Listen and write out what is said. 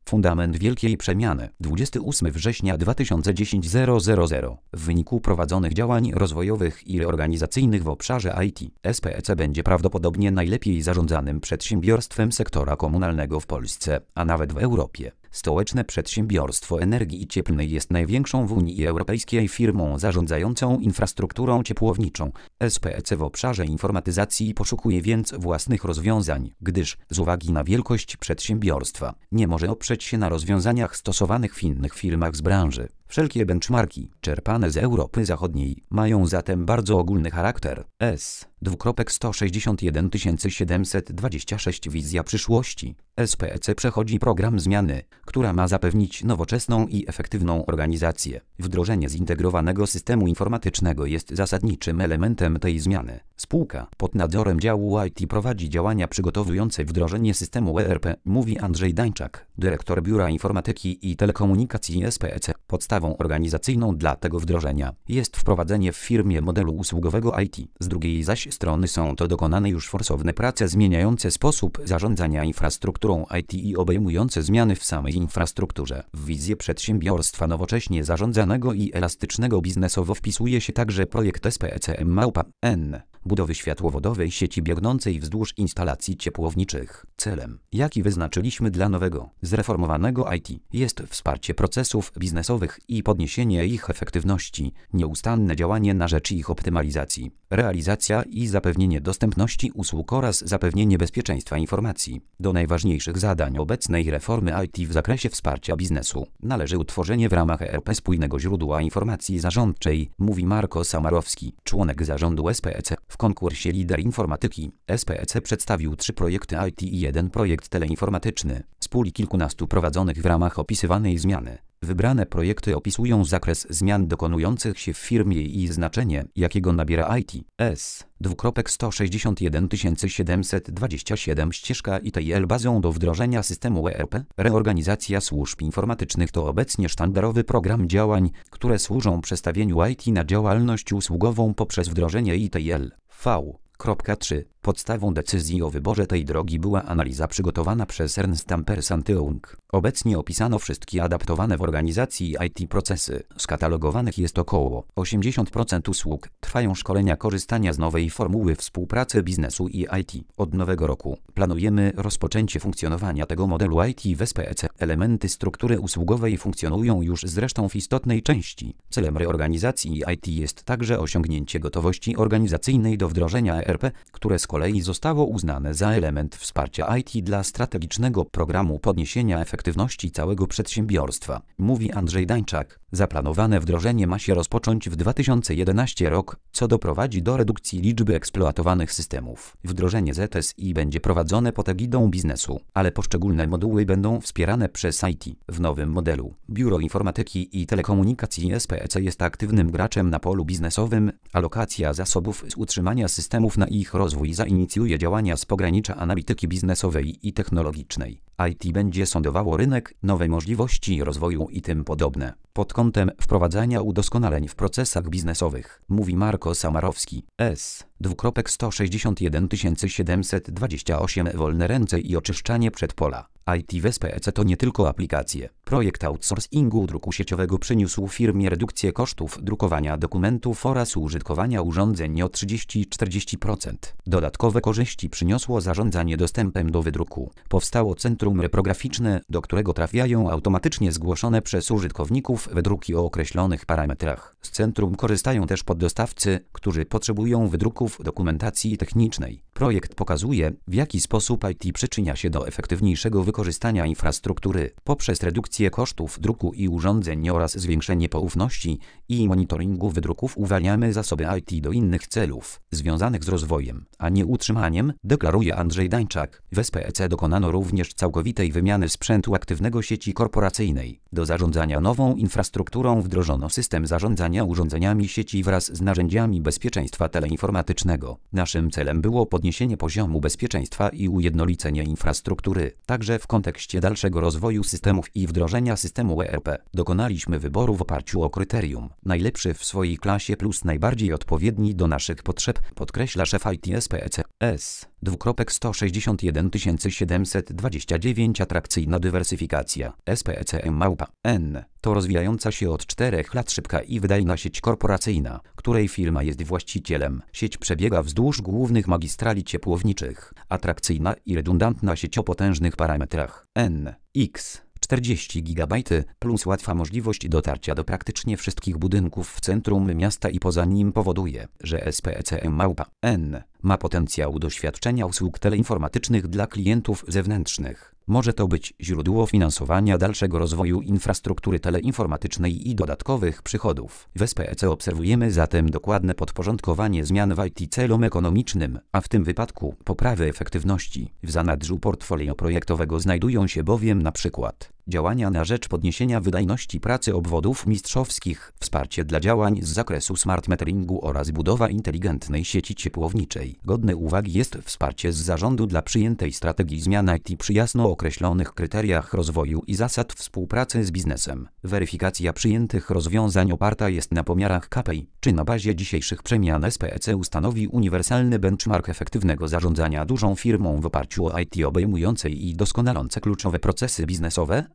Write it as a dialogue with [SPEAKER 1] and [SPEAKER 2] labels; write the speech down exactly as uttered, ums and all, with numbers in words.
[SPEAKER 1] Fundament wielkiej przemiany. dwudziestego ósmego września dwa tysiące dziesiątego. W wyniku prowadzonych działań rozwojowych i reorganizacyjnych w obszarze I T, S P E C będzie prawdopodobnie najlepiej zarządzanym przedsiębiorstwem sektora komunalnego w Polsce, a nawet w Europie. Stołeczne Przedsiębiorstwo Energii Cieplnej jest największą w Unii Europejskiej firmą zarządzającą infrastrukturą ciepłowniczą. S P E C w obszarze informatyzacji poszukuje więc własnych rozwiązań, gdyż z uwagi na wielkość przedsiębiorstwa nie może oprzeć się na rozwiązaniach stosowanych w innych firmach z branży. Wszelkie benchmarki czerpane z Europy Zachodniej mają zatem bardzo ogólny charakter. S. sto sześćdziesiąt jeden tysięcy siedemset dwadzieścia sześć Wizja przyszłości. S P E C przechodzi program zmiany, która ma zapewnić nowoczesną i efektywną organizację. Wdrożenie zintegrowanego systemu informatycznego jest zasadniczym elementem tej zmiany. Spółka pod nadzorem działu I T prowadzi działania przygotowujące wdrożenie systemu E R P, mówi Andrzej Dańczak, dyrektor Biura Informatyki i Telekomunikacji S P E C. Podstawą organizacyjną dla tego wdrożenia jest wprowadzenie w firmie modelu usługowego I T. Z drugiej zaś strony są to dokonane już forsowne prace zmieniające sposób zarządzania infrastrukturą I T i obejmujące zmiany w samej infrastrukturze. W wizję przedsiębiorstwa nowocześnie zarządzanego i elastycznego biznesowo wpisuje się także projekt S P E C M-N. Budowy światłowodowej sieci biegnącej wzdłuż instalacji ciepłowniczych. Celem, jaki wyznaczyliśmy dla nowego, zreformowanego I T, jest wsparcie procesów biznesowych i podniesienie ich efektywności, nieustanne działanie na rzecz ich optymalizacji, realizacja i zapewnienie dostępności usług oraz zapewnienie bezpieczeństwa informacji. Do najważniejszych zadań obecnej reformy I T w zakresie wsparcia biznesu należy utworzenie w ramach E R P spójnego źródła informacji zarządczej, mówi Marko Samarowski, członek zarządu S P E C. W konkursie Lider Informatyki S P E C przedstawił trzy projekty I T i jeden projekt teleinformatyczny z puli kilkunastu prowadzonych w ramach opisywanej zmiany. Wybrane projekty opisują zakres zmian dokonujących się w firmie i znaczenie, jakiego nabiera I T. S. sto sześćdziesiąt jeden tysięcy siedemset dwadzieścia siedem Ścieżka I T I L bazą do wdrożenia systemu E R P. Reorganizacja służb informatycznych to obecnie sztandarowy program działań, które służą przestawieniu I T na działalność usługową poprzez wdrożenie I T I L. V. trzy. Podstawą decyzji o wyborze tej drogi była analiza przygotowana przez Ernst and Young. Obecnie opisano wszystkie adaptowane w organizacji I T procesy. Skatalogowanych jest około osiemdziesiąt procent usług. Trwają szkolenia korzystania z nowej formuły współpracy biznesu i I T. Od nowego roku planujemy rozpoczęcie funkcjonowania tego modelu I T w S P E C. Elementy struktury usługowej funkcjonują już zresztą w istotnej części. Celem reorganizacji I T jest także osiągnięcie gotowości organizacyjnej do wdrożenia E R P, które z kolei zostało uznane za element wsparcia I T dla strategicznego programu podniesienia efektywności całego przedsiębiorstwa, mówi Andrzej Dańczak. Zaplanowane wdrożenie ma się rozpocząć w dwa tysiące jedenastym roku, co doprowadzi do redukcji liczby eksploatowanych systemów. Wdrożenie Z S I będzie prowadzone pod egidą biznesu, ale poszczególne moduły będą wspierane przez I T. W nowym modelu Biuro Informatyki i Telekomunikacji S P E C jest aktywnym graczem na polu biznesowym. Alokacja zasobów z utrzymania systemów na ich rozwój zainicjuje działania z pogranicza analityki biznesowej i technologicznej. I T będzie sondowało rynek, nowe możliwości rozwoju i tym podobne. Pod kątem wprowadzania udoskonaleń w procesach biznesowych, mówi Marko Samarowski. S. sto sześćdziesiąt jeden tysięcy siedemset dwadzieścia osiem Wolne ręce i oczyszczanie przedpola. I T w S P E C to nie tylko aplikacje. Projekt outsourcingu druku sieciowego przyniósł firmie redukcję kosztów drukowania dokumentów oraz użytkowania urządzeń o trzydzieści do czterdziestu procent. Dodatkowe korzyści przyniosło zarządzanie dostępem do wydruku. Powstało centrum reprograficzne, do którego trafiają automatycznie zgłoszone przez użytkowników wydruki o określonych parametrach. Z centrum korzystają też poddostawcy, którzy potrzebują wydruków dokumentacji technicznej. Projekt pokazuje, w jaki sposób I T przyczynia się do efektywniejszego wykorzystania infrastruktury poprzez redukcję kosztów druku i urządzeń oraz zwiększenie poufności i monitoringu wydruków. Uwalniamy zasoby I T do innych celów, związanych z rozwojem, a nie utrzymaniem, deklaruje Andrzej Dańczak. W S P E C dokonano również całkowitej wymiany sprzętu aktywnego sieci korporacyjnej. Do zarządzania nową infrastrukturą wdrożono system zarządzania urządzeniami sieci wraz z narzędziami bezpieczeństwa teleinformatycznego. Naszym celem było podniesienie poziomu bezpieczeństwa i ujednolicenie infrastruktury, także w kontekście dalszego rozwoju systemów i wdrożenia systemu E R P. Dokonaliśmy wyboru w oparciu o kryterium najlepszy w swojej klasie plus najbardziej odpowiedni do naszych potrzeb, podkreśla szef I T S P E C. S. sto sześćdziesiąt jeden tysięcy siedemset dwadzieścia dziewięć Atrakcyjna dywersyfikacja. S P E C M Małpa N to rozwijająca się od czterech lat szybka i wydajna sieć korporacyjna, której firma jest właścicielem. Sieć przebiega wzdłuż głównych magistrali ciepłowniczych. Atrakcyjna i redundantna sieć o potężnych parametrach N X czterdzieści gigabajtów plus łatwa możliwość dotarcia do praktycznie wszystkich budynków w centrum miasta i poza nim powoduje, że S P E C M Małpa N ma potencjał do świadczenia usług teleinformatycznych dla klientów zewnętrznych. Może to być źródło finansowania dalszego rozwoju infrastruktury teleinformatycznej i dodatkowych przychodów. W S P E C obserwujemy zatem dokładne podporządkowanie zmian w I T celom ekonomicznym, a w tym wypadku poprawy efektywności. W zanadrzu portfolio projektowego znajdują się bowiem np. działania na rzecz podniesienia wydajności pracy obwodów mistrzowskich, wsparcie dla działań z zakresu smart meteringu oraz budowa inteligentnej sieci ciepłowniczej. Godne uwagi jest wsparcie z zarządu dla przyjętej strategii zmian I T przy jasno określonych kryteriach rozwoju i zasad współpracy z biznesem. Weryfikacja przyjętych rozwiązań oparta jest na pomiarach K P I, czy na bazie dzisiejszych przemian S P E C ustanowi uniwersalny benchmark efektywnego zarządzania dużą firmą w oparciu o I T obejmującej i doskonalące kluczowe procesy biznesowe,